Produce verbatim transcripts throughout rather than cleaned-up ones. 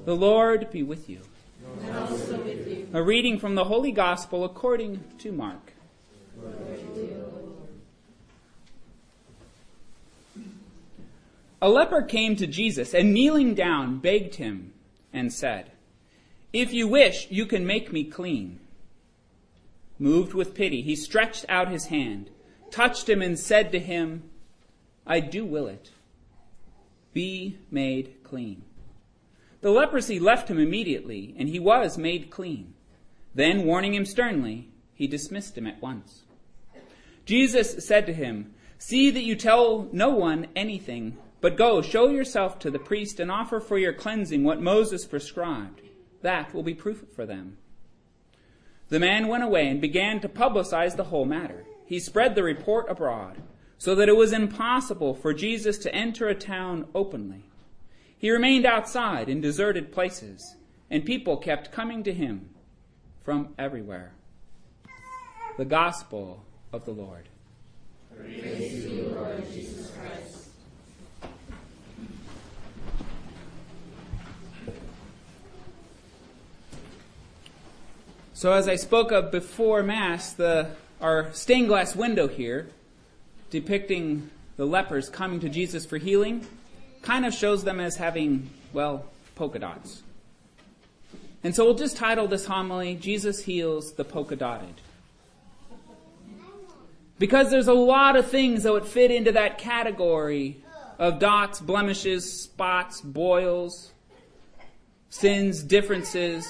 The Lord be with you. And also with you. A reading from the Holy Gospel according to Mark. A leper came to Jesus and kneeling down begged him and said, "If you wish, you can make me clean." Moved with pity, he stretched out his hand, touched him and said to him, "I do will it. Be made clean." The leprosy left him immediately, and he was made clean. Then, warning him sternly, he dismissed him at once. Jesus said to him, "See that you tell no one anything, but go, show yourself to the priest and offer for your cleansing what Moses prescribed. That will be proof for them." The man went away and began to publicize the whole matter. He spread the report abroad, so that it was impossible for Jesus to enter a town openly. He remained outside in deserted places, and people kept coming to him from everywhere. The Gospel of the Lord. Praise to you, Lord Jesus Christ. So as I spoke of before Mass, the our stained glass window here, depicting the lepers coming to Jesus for healing, kind of shows them as having, well, polka dots. And so we'll just title this homily, Jesus Heals the Polka Dotted. Because there's a lot of things that would fit into that category of dots, blemishes, spots, boils, sins, differences,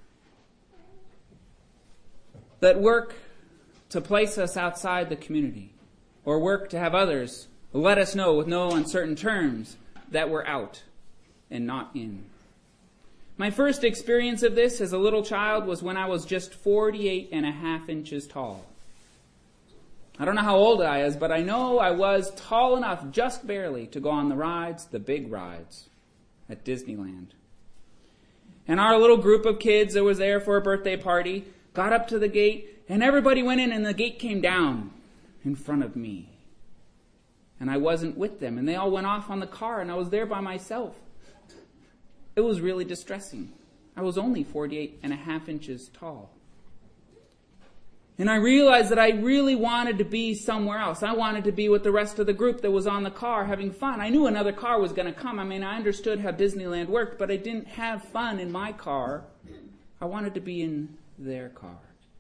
that work to place us outside the community, or work to have others let us know with no uncertain terms that we're out and not in. My first experience of this as a little child was when I was just forty-eight and a half inches tall. I don't know how old I was, but I know I was tall enough just barely to go on the rides, the big rides at Disneyland. And our little group of kids that was there for a birthday party got up to the gate, and everybody went in and the gate came down in front of me. And I wasn't with them, and they all went off on the car, and I was there by myself. It was really distressing. I was only forty-eight and a half inches tall. And I realized that I really wanted to be somewhere else. I wanted to be with the rest of the group that was on the car having fun. I knew another car was going to come. I mean, I understood how Disneyland worked, but I didn't have fun in my car. I wanted to be in their car.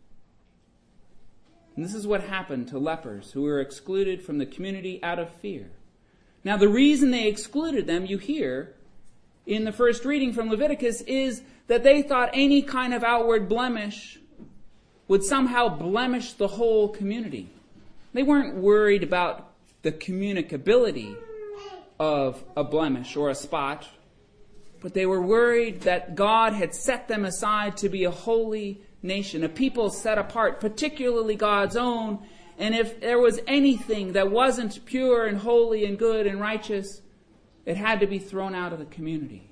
And this is what happened to lepers who were excluded from the community out of fear. Now, the reason they excluded them, you hear in the first reading from Leviticus, is that they thought any kind of outward blemish would somehow blemish the whole community. They weren't worried about the communicability of a blemish or a spot, but they were worried that God had set them aside to be a holy nation, a people set apart, particularly God's own. And if there was anything that wasn't pure and holy and good and righteous, it had to be thrown out of the community.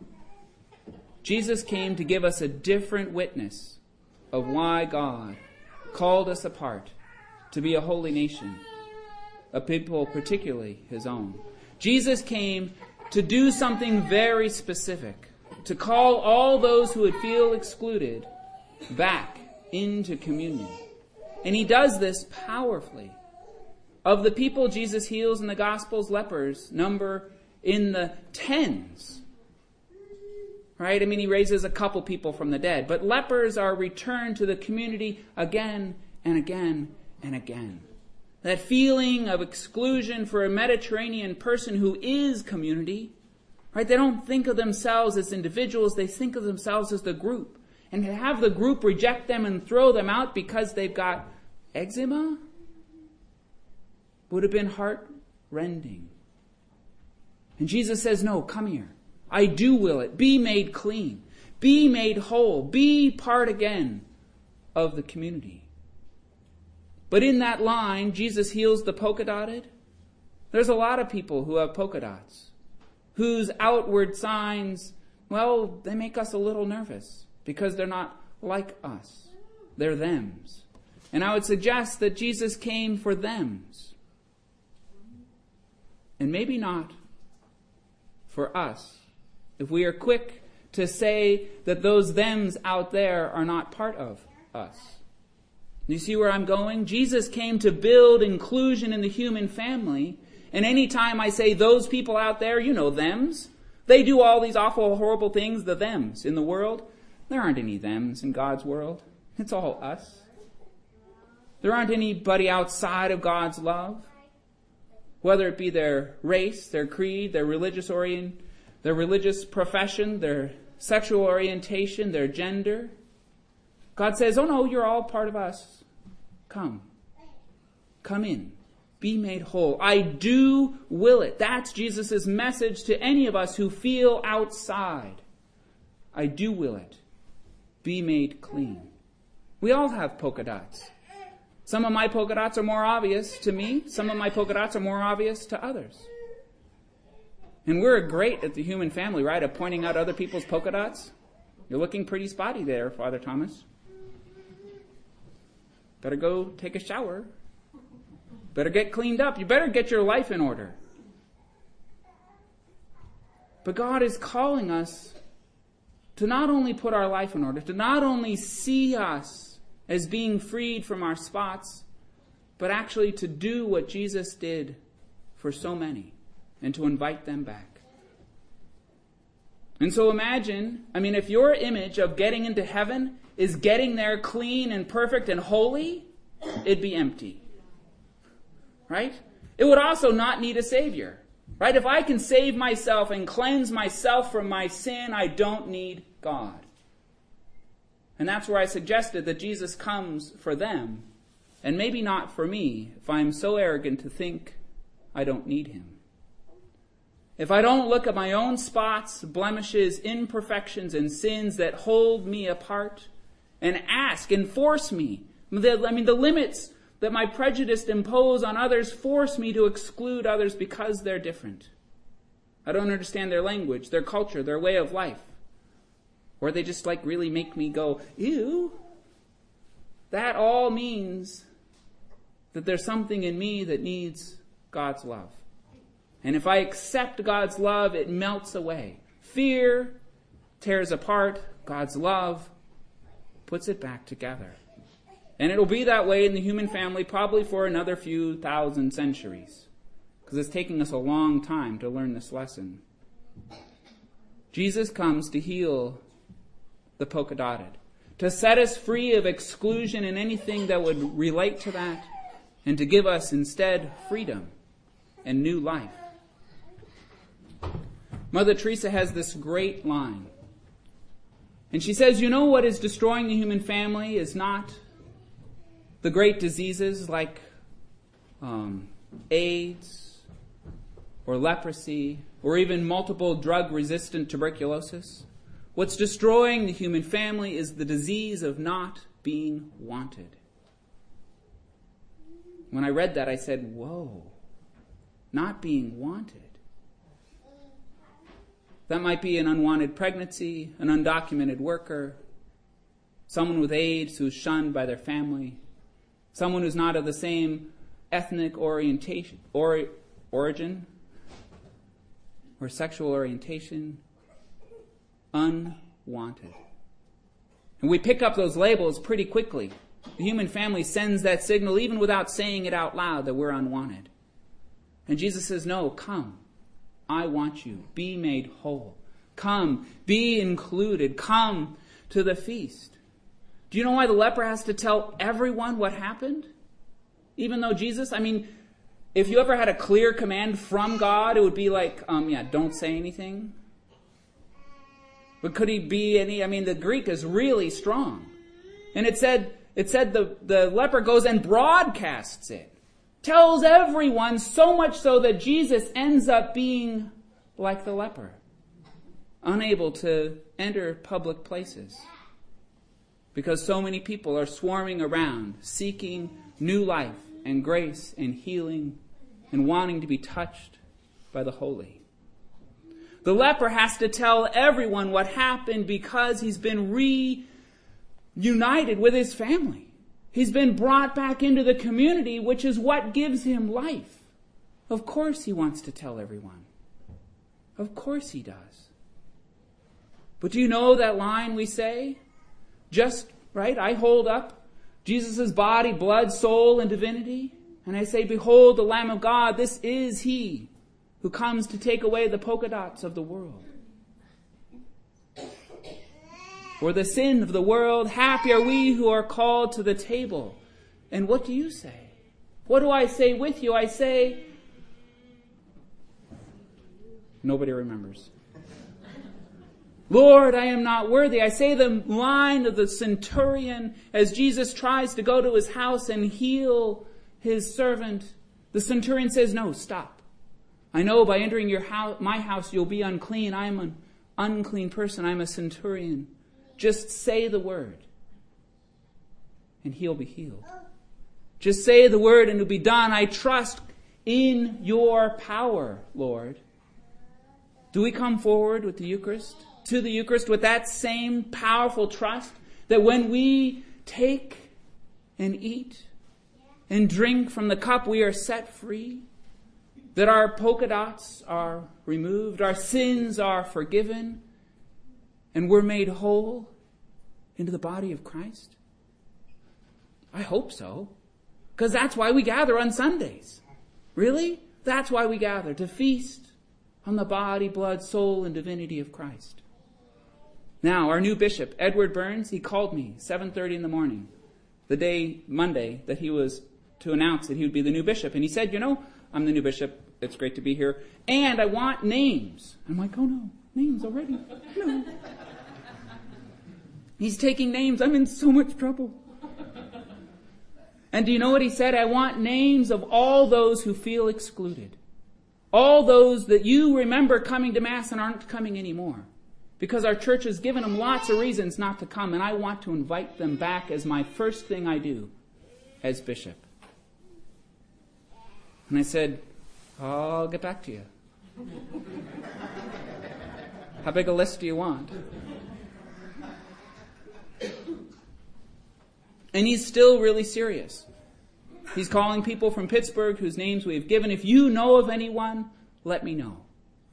Jesus came to give us a different witness of why God called us apart to be a holy nation, a people particularly his own. Jesus came to do something very specific, to call all those who would feel excluded back into communion. And he does this powerfully. Of the people Jesus heals in the Gospels, lepers number in the tens. Right? I mean, he raises a couple people from the dead. But lepers are returned to the community again and again and again. That feeling of exclusion for a Mediterranean person who is community. Right? They don't think of themselves as individuals. They think of themselves as the group. And to have the group reject them and throw them out because they've got eczema would have been heart-rending. And Jesus says, no, come here. I do will it. Be made clean. Be made whole. Be part again of the community. But in that line, Jesus heals the polka-dotted. There's a lot of people who have polka dots, whose outward signs, well, they make us a little nervous. Because they're not like us. They're thems. And I would suggest that Jesus came for thems. And maybe not for us. If we are quick to say that those thems out there are not part of us. You see where I'm going? Jesus came to build inclusion in the human family. And anytime I say those people out there, you know, thems. They do all these awful, horrible things, the thems in the world. There aren't any thems in God's world. It's all us. There aren't anybody outside of God's love. Whether it be their race, their creed, their religious orient, their religious profession, their sexual orientation, their gender. God says, oh no, you're all part of us. Come. Come in. Be made whole. I do will it. That's Jesus' message to any of us who feel outside. I do will it. Be made clean. We all have polka dots. Some of my polka dots are more obvious to me. Some of my polka dots are more obvious to others. And we're great at the human family, right, of pointing out other people's polka dots. You're looking pretty spotty there, Father Thomas. Better go take a shower. Better get cleaned up. You better get your life in order. But God is calling us to not only put our life in order, to not only see us as being freed from our spots, but actually to do what Jesus did for so many and to invite them back. And so imagine, I mean, if your image of getting into heaven is getting there clean and perfect and holy, it'd be empty. Right? It would also not need a Savior. Right? If I can save myself and cleanse myself from my sin, I don't need God. And that's where I suggested that Jesus comes for them, and maybe not for me, if I'm so arrogant to think I don't need him. If I don't look at my own spots, blemishes, imperfections, and sins that hold me apart, and ask and force me, I mean, the limits that my prejudice impose on others force me to exclude others because they're different. I don't understand their language, their culture, their way of life. Or they just like really make me go, ew. That all means that there's something in me that needs God's love. And if I accept God's love, it melts away. Fear tears apart. God's love puts it back together. And it'll be that way in the human family probably for another few thousand centuries. Because it's taking us a long time to learn this lesson. Jesus comes to heal the polka dotted, to set us free of exclusion and anything that would relate to that, and to give us instead freedom and new life. Mother Teresa has this great line. And she says, you know what is destroying the human family is not the great diseases like um, AIDS or leprosy or even multiple drug-resistant tuberculosis. What's destroying the human family is the disease of not being wanted. When I read that, I said, whoa, not being wanted. That might be an unwanted pregnancy, an undocumented worker, someone with AIDS who's shunned by their family, someone who's not of the same ethnic orientation or origin or sexual orientation, unwanted. And we pick up those labels pretty quickly. The human family sends that signal even without saying it out loud that we're unwanted. And Jesus says, no, come. I want you. Be made whole. Come. Be included. Come to the feast. Do you know why the leper has to tell everyone what happened? Even though Jesus, I mean, if you ever had a clear command from God, it would be like, um, yeah, don't say anything. But could he be any, I mean, the Greek is really strong. And it said, it said the, the leper goes and broadcasts it. Tells everyone, so much so that Jesus ends up being like the leper. Unable to enter public places. Because so many people are swarming around, seeking new life and grace and healing and wanting to be touched by the holy. The leper has to tell everyone what happened because he's been reunited with his family. He's been brought back into the community, which is what gives him life. Of course he wants to tell everyone. Of course he does. But do you know that line we say? Just, right, I hold up Jesus' body, blood, soul, and divinity. And I say, behold the Lamb of God, this is he who comes to take away the polka dots of the world. For the sin of the world, happy are we who are called to the table. And what do you say? What do I say with you? I say, nobody remembers. Lord, I am not worthy. I say the line of the centurion as Jesus tries to go to his house and heal his servant. The centurion says, no, stop. I know by entering your house, my house you'll be unclean. I am an unclean person. I'm a centurion. Just say the word and he'll be healed. Just say the word and it'll be done. I trust in your power, Lord. Do we come forward with the Eucharist, to the Eucharist with that same powerful trust that when we take and eat and drink from the cup, we are set free? That our polka dots are removed, our sins are forgiven, and we're made whole into the body of Christ? I hope so. Because that's why we gather on Sundays. Really? That's why we gather, to feast on the body, blood, soul, and divinity of Christ. Now, our new bishop, Edward Burns, he called me seven thirty in the morning, the day, Monday, that he was to announce that he would be the new bishop. And he said, you know, I'm the new bishop. It's great to be here. And I want names. I'm like, oh no, names already? No. He's taking names. I'm in so much trouble. And do you know what he said? I want names of all those who feel excluded. All those that you remember coming to Mass and aren't coming anymore. Because our church has given them lots of reasons not to come, and I want to invite them back as my first thing I do as bishop. And I said, I'll get back to you. How big a list do you want? And he's still really serious. He's calling people from Pittsburgh whose names we've given. If you know of anyone, let me know.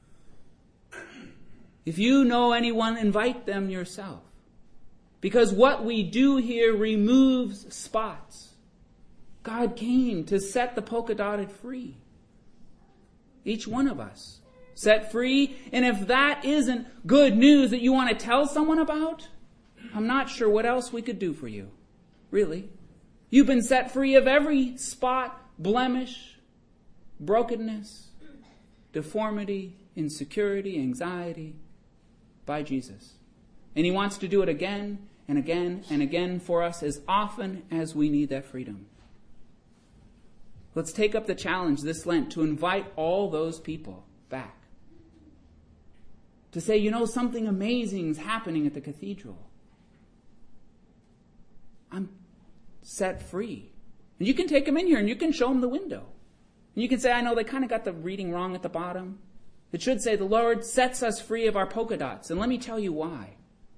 If you know anyone, invite them yourself. Because what we do here removes spots. God came to set the polka dotted free. Each one of us set free. And if that isn't good news that you want to tell someone about, I'm not sure what else we could do for you. Really. You've been set free of every spot, blemish, brokenness, deformity, insecurity, anxiety by Jesus. And he wants to do it again and again and again for us as often as we need that freedom. Let's take up the challenge this Lent to invite all those people back. To say, you know, something amazing is happening at the cathedral. I'm set free. And you can take them in here and you can show them the window. And you can say, I know they kind of got the reading wrong at the bottom. It should say, the Lord sets us free of our polka dots. And let me tell you why.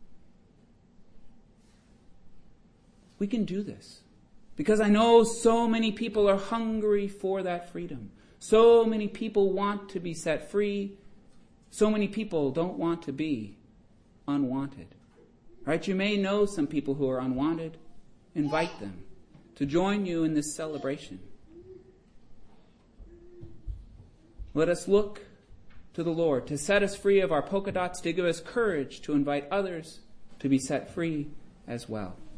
We can do this. Because I know so many people are hungry for that freedom. So many people want to be set free. So many people don't want to be unwanted. Right? You may know some people who are unwanted. Invite them to join you in this celebration. Let us look to the Lord to set us free of our polka dots, to give us courage to invite others to be set free as well.